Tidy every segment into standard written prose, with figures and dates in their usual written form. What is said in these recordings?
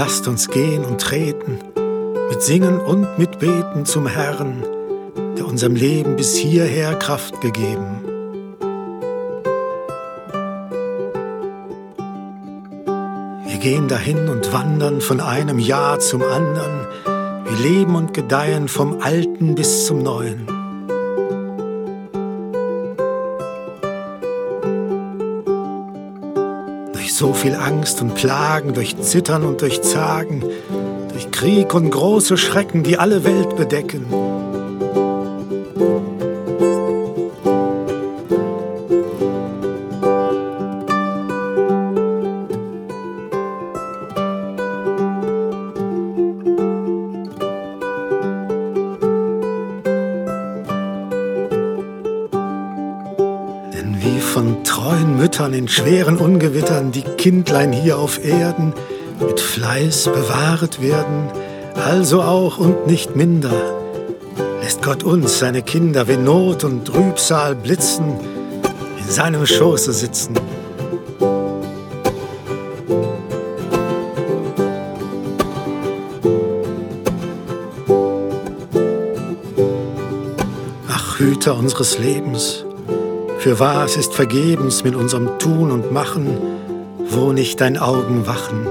lasst uns gehen und treten, mit Singen und mit Beten zum Herrn, der unserem Leben bis hierher Kraft gegeben. Wir gehen dahin und wandern von einem Jahr zum anderen. Wir leben und gedeihen vom Alten bis zum Neuen. Durch so viel Angst und Plagen, durch Zittern und durch Zagen, durch Krieg und große Schrecken, die alle Welt bedecken. Wie von treuen Müttern in schweren Ungewittern die Kindlein hier auf Erden mit Fleiß bewahret werden, also auch und nicht minder lässt Gott uns, seine Kinder, wenn Not und Trübsal blitzen, in seinem Schoße sitzen. Ach, Hüter unseres Lebens, fürwahr, es ist vergebens mit unserem Tun und Machen, wo nicht dein Augen wachen.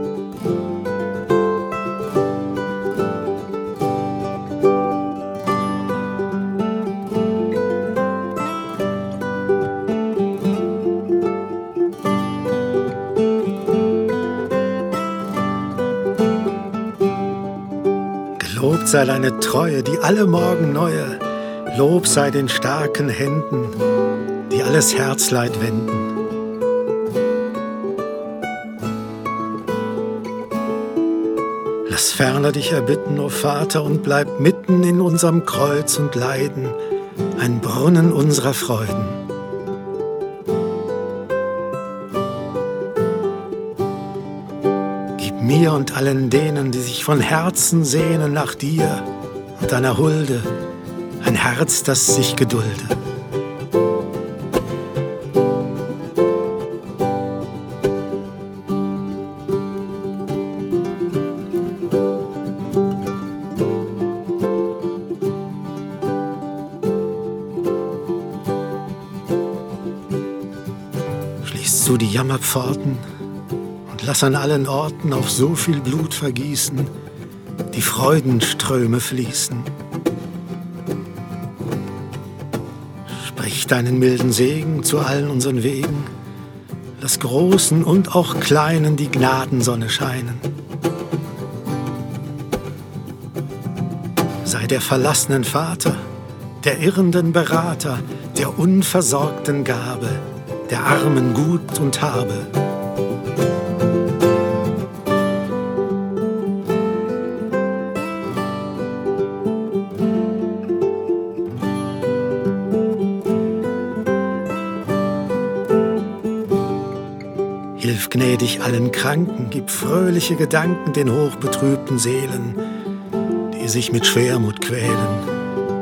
Gelobt sei deine Treue, die alle Morgen neue, Lob sei den starken Händen, die alles Herzleid wenden. Lass ferner dich erbitten, o Vater, und bleib mitten in unserem Kreuz und Leiden ein Brunnen unserer Freuden. Gib mir und allen denen, die sich von Herzen sehnen nach dir und deiner Hulde, ein Herz, das sich gedulde. Schließ zu die Jammerpforten und lass an allen Orten auf so viel Blut vergießen, die Freudenströme fließen. Sprich deinen milden Segen zu allen unseren Wegen, lass Großen und auch Kleinen die Gnadensonne scheinen. Sei der verlassenen Vater, der irrenden Berater, der unversorgten Gabe, der Armen Gut und Habe. Hilf gnädig allen Kranken, gib fröhliche Gedanken den hochbetrübten Seelen, die sich mit Schwermut quälen.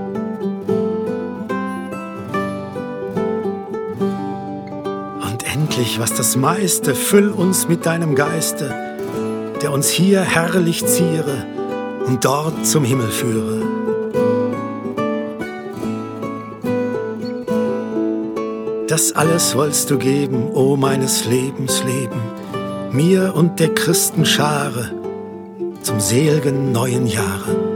Und endlich, was das meiste, füll uns mit deinem Geiste, der uns hier herrlich ziere und dort zum Himmel führe. Das alles wollst du geben, o meines Lebens Leben, mir und der Christen Schare zum sel'gen neuen Jahre.